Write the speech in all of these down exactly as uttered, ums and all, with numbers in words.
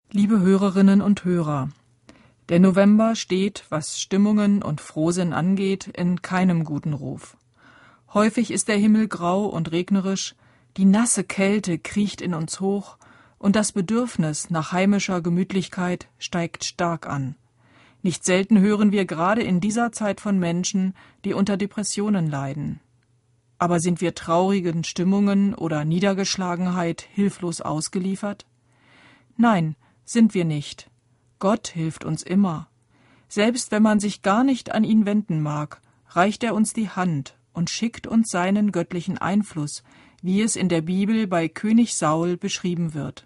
Liebe Hörerinnen und Hörer, der November steht, was Stimmungen und Frohsinn angeht, in keinem guten Ruf. Häufig ist der Himmel grau und regnerisch, die nasse Kälte kriecht in uns hoch und das Bedürfnis nach heimischer Gemütlichkeit steigt stark an. Nicht selten hören wir gerade in dieser Zeit von Menschen, die unter Depressionen leiden. Aber sind wir traurigen Stimmungen oder Niedergeschlagenheit hilflos ausgeliefert? Nein, sind wir nicht. Gott hilft uns immer. Selbst wenn man sich gar nicht an ihn wenden mag, reicht er uns die Hand und schickt uns seinen göttlichen Einfluss, wie es in der Bibel bei König Saul beschrieben wird.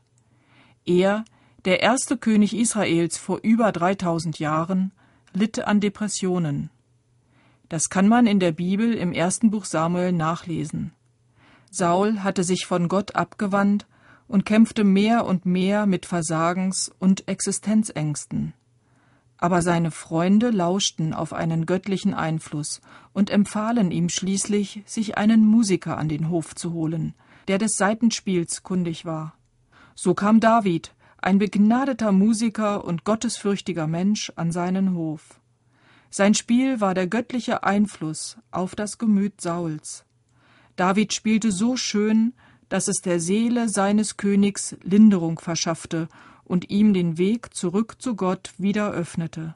Er, der erste König Israels vor über dreitausend Jahren, litt an Depressionen. Das kann man in der Bibel im ersten Buch Samuel nachlesen. Saul hatte sich von Gott abgewandt und kämpfte mehr und mehr mit Versagens- und Existenzängsten. Aber seine Freunde lauschten auf einen göttlichen Einfluss und empfahlen ihm schließlich, sich einen Musiker an den Hof zu holen, der des Saitenspiels kundig war. So kam David, ein begnadeter Musiker und gottesfürchtiger Mensch, an seinen Hof. Sein Spiel war der göttliche Einfluss auf das Gemüt Sauls. David spielte so schön, dass es der Seele seines Königs Linderung verschaffte und ihm den Weg zurück zu Gott wieder öffnete.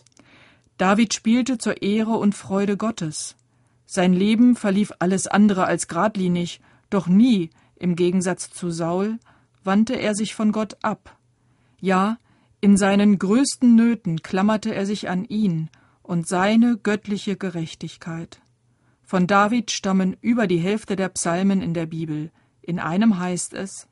David spielte zur Ehre und Freude Gottes. Sein Leben verlief alles andere als geradlinig, doch nie, im Gegensatz zu Saul, wandte er sich von Gott ab. Ja, in seinen größten Nöten klammerte er sich an ihn und seine göttliche Gerechtigkeit. Von David stammen über die Hälfte der Psalmen in der Bibel. In einem heißt es: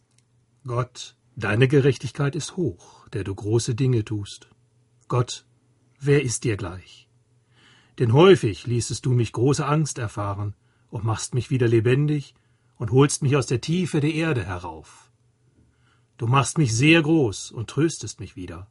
Gott, deine Gerechtigkeit ist hoch, der du große Dinge tust. Gott, wer ist dir gleich? Denn häufig ließest du mich große Angst erfahren und machst mich wieder lebendig und holst mich aus der Tiefe der Erde herauf. Du machst mich sehr groß und tröstest mich wieder.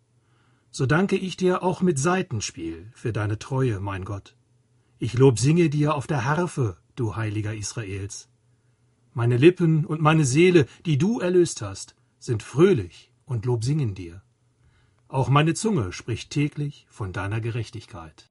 So danke ich dir auch mit Saitenspiel für deine Treue, mein Gott. Ich lob singe dir auf der Harfe, du Heiliger Israels. Meine Lippen und meine Seele, die du erlöst hast, sind fröhlich und Lob singen dir. Auch meine Zunge spricht täglich von deiner Gerechtigkeit.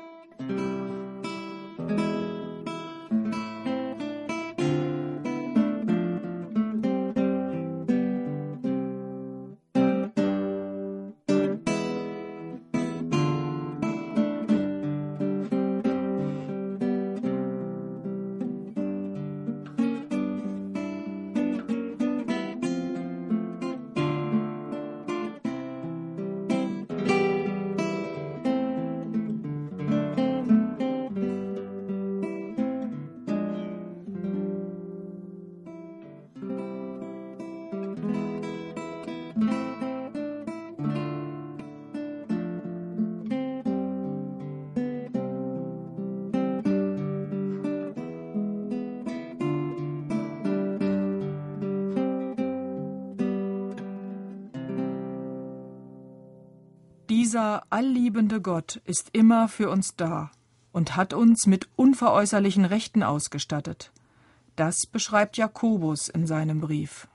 Dieser allliebende Gott ist immer für uns da und hat uns mit unveräußerlichen Rechten ausgestattet. Das beschreibt Jakobus in seinem Brief.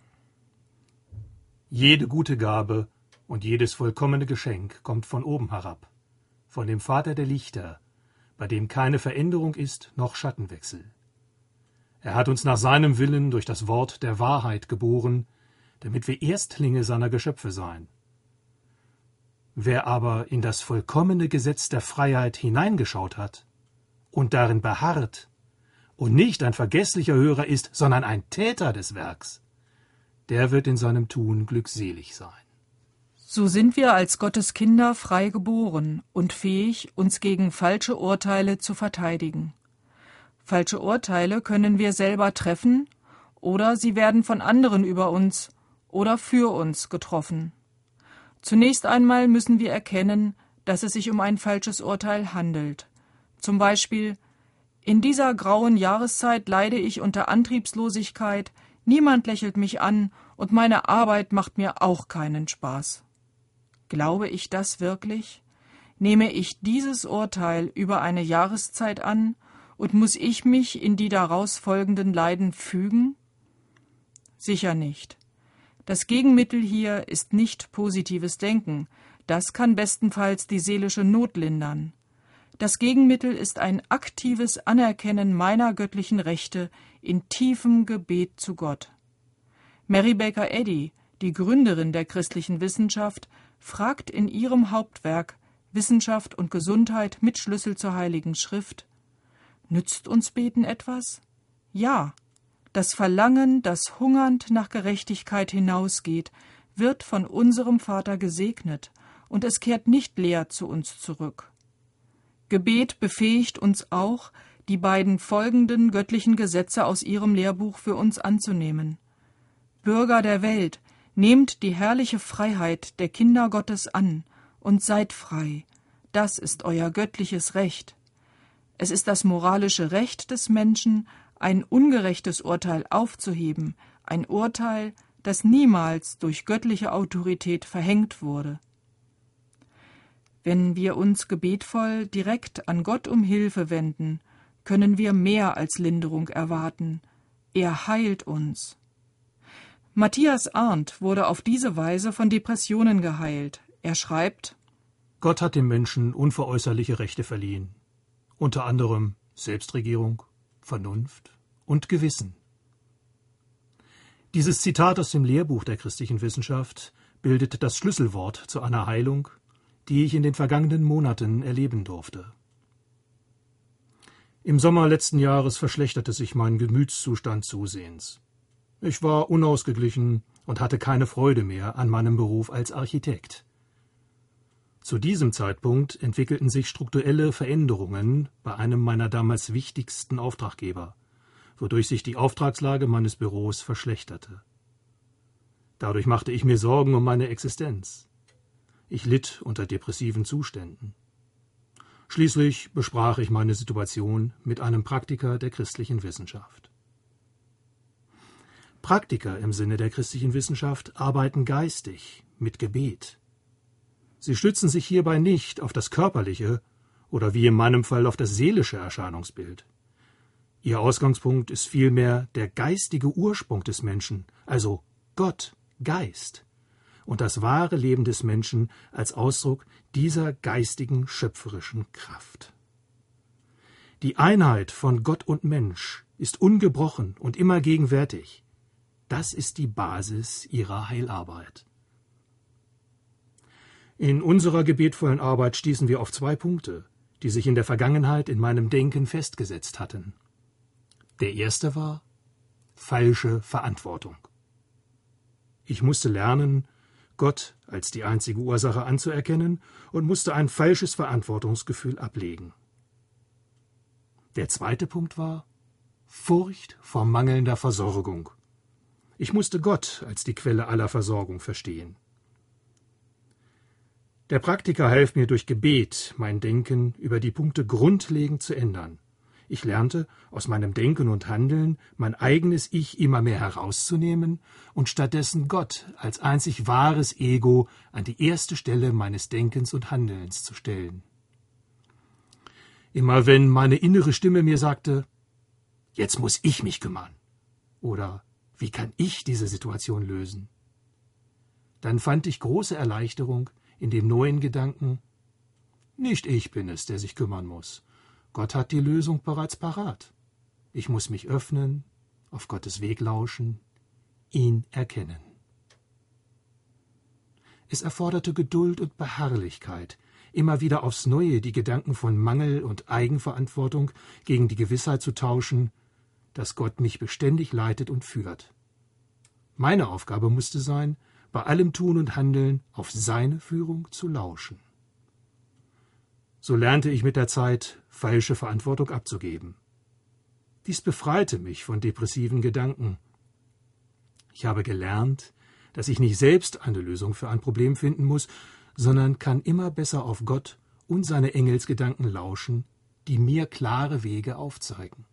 Jede gute Gabe und jedes vollkommene Geschenk kommt von oben herab, von dem Vater der Lichter, bei dem keine Veränderung ist, noch Schattenwechsel. Er hat uns nach seinem Willen durch das Wort der Wahrheit geboren, damit wir Erstlinge seiner Geschöpfe seien. Wer aber in das vollkommene Gesetz der Freiheit hineingeschaut hat und darin beharrt und nicht ein vergesslicher Hörer ist, sondern ein Täter des Werks, der wird in seinem Tun glückselig sein. So sind wir als Gottes Kinder frei geboren und fähig, uns gegen falsche Urteile zu verteidigen. Falsche Urteile können wir selber treffen oder sie werden von anderen über uns oder für uns getroffen. Zunächst einmal müssen wir erkennen, dass es sich um ein falsches Urteil handelt. Zum Beispiel: In dieser grauen Jahreszeit leide ich unter Antriebslosigkeit, niemand lächelt mich an und meine Arbeit macht mir auch keinen Spaß. Glaube ich das wirklich? Nehme ich dieses Urteil über eine Jahreszeit an und muss ich mich in die daraus folgenden Leiden fügen? Sicher nicht. Das Gegenmittel hier ist nicht positives Denken. Das kann bestenfalls die seelische Not lindern. Das Gegenmittel ist ein aktives Anerkennen meiner göttlichen Rechte in tiefem Gebet zu Gott. Mary Baker Eddy, die Gründerin der christlichen Wissenschaft, fragt in ihrem Hauptwerk Wissenschaft und Gesundheit mit Schlüssel zur Heiligen Schrift: Nützt uns Beten etwas? Ja. Das Verlangen, das hungernd nach Gerechtigkeit hinausgeht, wird von unserem Vater gesegnet, und es kehrt nicht leer zu uns zurück. Gebet befähigt uns auch, die beiden folgenden göttlichen Gesetze aus ihrem Lehrbuch für uns anzunehmen. Bürger der Welt, nehmt die herrliche Freiheit der Kinder Gottes an und seid frei. Das ist euer göttliches Recht. Es ist das moralische Recht des Menschen, ein ungerechtes Urteil aufzuheben, ein Urteil, das niemals durch göttliche Autorität verhängt wurde. Wenn wir uns gebetvoll direkt an Gott um Hilfe wenden, können wir mehr als Linderung erwarten. Er heilt uns. Matthias Arndt wurde auf diese Weise von Depressionen geheilt. Er schreibt: Gott hat dem Menschen unveräußerliche Rechte verliehen, unter anderem Selbstregierung, Vernunft und Gewissen. Dieses Zitat aus dem Lehrbuch der christlichen Wissenschaft bildet das Schlüsselwort zu einer Heilung, die ich in den vergangenen Monaten erleben durfte. Im Sommer letzten Jahres verschlechterte sich mein Gemütszustand zusehends. Ich war unausgeglichen und hatte keine Freude mehr an meinem Beruf als Architekt. Zu diesem Zeitpunkt entwickelten sich strukturelle Veränderungen bei einem meiner damals wichtigsten Auftraggeber, wodurch sich die Auftragslage meines Büros verschlechterte. Dadurch machte ich mir Sorgen um meine Existenz. Ich litt unter depressiven Zuständen. Schließlich besprach ich meine Situation mit einem Praktiker der christlichen Wissenschaft. Praktiker im Sinne der christlichen Wissenschaft arbeiten geistig, mit Gebet. Sie stützen sich hierbei nicht auf das körperliche oder wie in meinem Fall auf das seelische Erscheinungsbild. Ihr Ausgangspunkt ist vielmehr der geistige Ursprung des Menschen, also Gott, Geist, und das wahre Leben des Menschen als Ausdruck dieser geistigen, schöpferischen Kraft. Die Einheit von Gott und Mensch ist ungebrochen und immer gegenwärtig. Das ist die Basis ihrer Heilarbeit. In unserer gebetvollen Arbeit stießen wir auf zwei Punkte, die sich in der Vergangenheit in meinem Denken festgesetzt hatten. Der erste war falsche Verantwortung. Ich musste lernen, Gott als die einzige Ursache anzuerkennen und musste ein falsches Verantwortungsgefühl ablegen. Der zweite Punkt war Furcht vor mangelnder Versorgung. Ich musste Gott als die Quelle aller Versorgung verstehen. Der Praktiker half mir durch Gebet, mein Denken über die Punkte grundlegend zu ändern. Ich lernte, aus meinem Denken und Handeln mein eigenes Ich immer mehr herauszunehmen und stattdessen Gott als einzig wahres Ego an die erste Stelle meines Denkens und Handelns zu stellen. Immer wenn meine innere Stimme mir sagte, jetzt muss ich mich kümmern, oder wie kann ich diese Situation lösen, dann fand ich große Erleichterung in dem neuen Gedanken, nicht ich bin es, der sich kümmern muss. Gott hat die Lösung bereits parat. Ich muss mich öffnen, auf Gottes Weg lauschen, ihn erkennen. Es erforderte Geduld und Beharrlichkeit, immer wieder aufs Neue die Gedanken von Mangel und Eigenverantwortung gegen die Gewissheit zu tauschen, dass Gott mich beständig leitet und führt. Meine Aufgabe musste sein, bei allem Tun und Handeln auf seine Führung zu lauschen. So lernte ich mit der Zeit, falsche Verantwortung abzugeben. Dies befreite mich von depressiven Gedanken. Ich habe gelernt, dass ich nicht selbst eine Lösung für ein Problem finden muss, sondern kann immer besser auf Gott und seine Engelsgedanken lauschen, die mir klare Wege aufzeigen.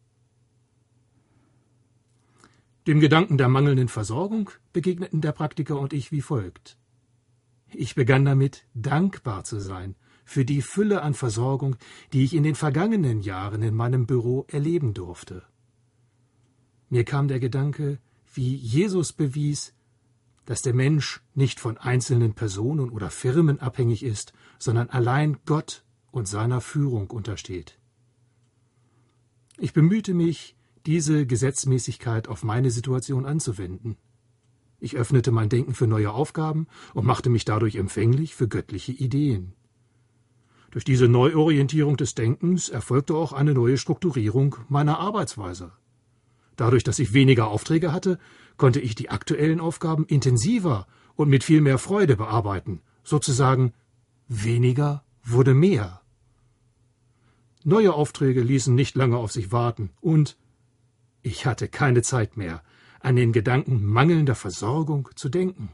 Dem Gedanken der mangelnden Versorgung begegneten der Praktiker und ich wie folgt. Ich begann damit, dankbar zu sein für die Fülle an Versorgung, die ich in den vergangenen Jahren in meinem Büro erleben durfte. Mir kam der Gedanke, wie Jesus bewies, dass der Mensch nicht von einzelnen Personen oder Firmen abhängig ist, sondern allein Gott und seiner Führung untersteht. Ich bemühte mich, diese Gesetzmäßigkeit auf meine Situation anzuwenden. Ich öffnete mein Denken für neue Aufgaben und machte mich dadurch empfänglich für göttliche Ideen. Durch diese Neuorientierung des Denkens erfolgte auch eine neue Strukturierung meiner Arbeitsweise. Dadurch, dass ich weniger Aufträge hatte, konnte ich die aktuellen Aufgaben intensiver und mit viel mehr Freude bearbeiten. Sozusagen, weniger wurde mehr. Neue Aufträge ließen nicht lange auf sich warten und ich hatte keine Zeit mehr, an den Gedanken mangelnder Versorgung zu denken.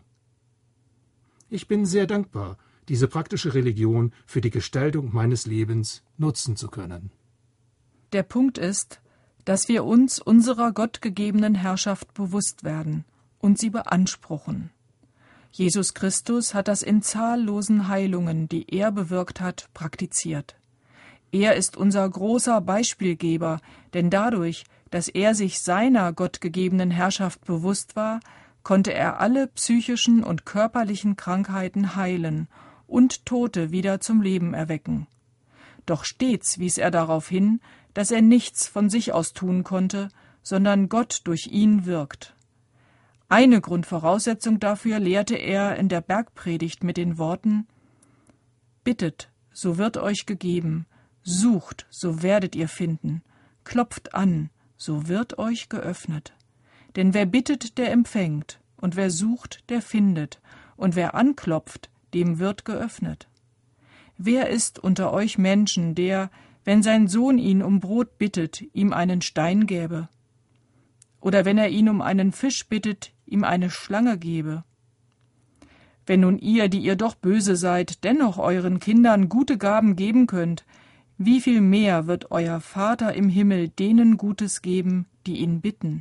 Ich bin sehr dankbar, diese praktische Religion für die Gestaltung meines Lebens nutzen zu können. Der Punkt ist, dass wir uns unserer gottgegebenen Herrschaft bewusst werden und sie beanspruchen. Jesus Christus hat das in zahllosen Heilungen, die er bewirkt hat, praktiziert. Er ist unser großer Beispielgeber, denn dadurch, dass er sich seiner gottgegebenen Herrschaft bewusst war, konnte er alle psychischen und körperlichen Krankheiten heilen und Tote wieder zum Leben erwecken. Doch stets wies er darauf hin, dass er nichts von sich aus tun konnte, sondern Gott durch ihn wirkt. Eine Grundvoraussetzung dafür lehrte er in der Bergpredigt mit den Worten: Bittet, so wird euch gegeben, sucht, so werdet ihr finden, klopft an, so wird euch geöffnet. Denn wer bittet, der empfängt, und wer sucht, der findet, und wer anklopft, dem wird geöffnet. Wer ist unter euch Menschen, der, wenn sein Sohn ihn um Brot bittet, ihm einen Stein gäbe? Oder wenn er ihn um einen Fisch bittet, ihm eine Schlange gebe? Wenn nun ihr, die ihr doch böse seid, dennoch euren Kindern gute Gaben geben könnt, wie viel mehr wird euer Vater im Himmel denen Gutes geben, die ihn bitten?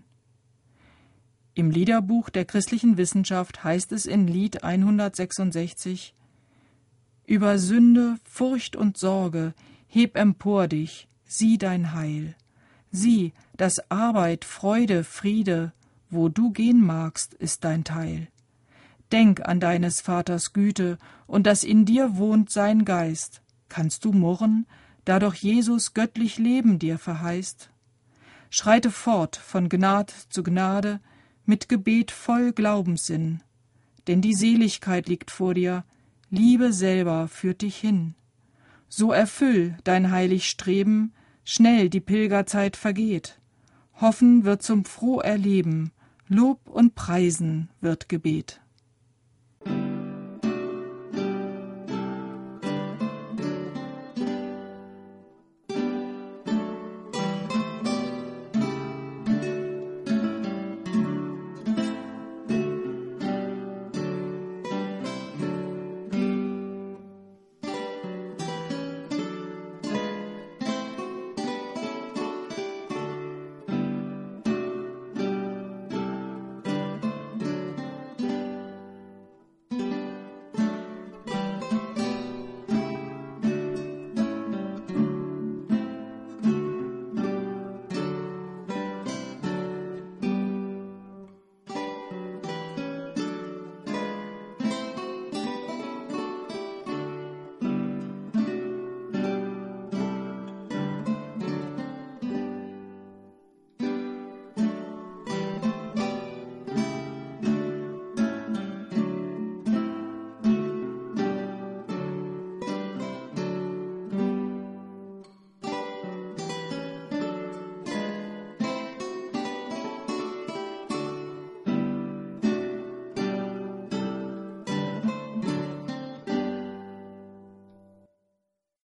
Im Liederbuch der christlichen Wissenschaft heißt es in Lied hundertsechsundsechzig: Über Sünde, Furcht und Sorge heb empor dich, sieh dein Heil. Sieh, dass Arbeit, Freude, Friede, wo du gehen magst, ist dein Teil. Denk an deines Vaters Güte und dass in dir wohnt sein Geist. Kannst du murren, da doch Jesus göttlich Leben dir verheißt? Schreite fort von Gnad zu Gnade, mit Gebet voll Glaubenssinn. Denn die Seligkeit liegt vor dir, Liebe selber führt dich hin. So erfüll dein heilig Streben, schnell die Pilgerzeit vergeht. Hoffen wird zum Froh erleben, Lob und Preisen wird Gebet.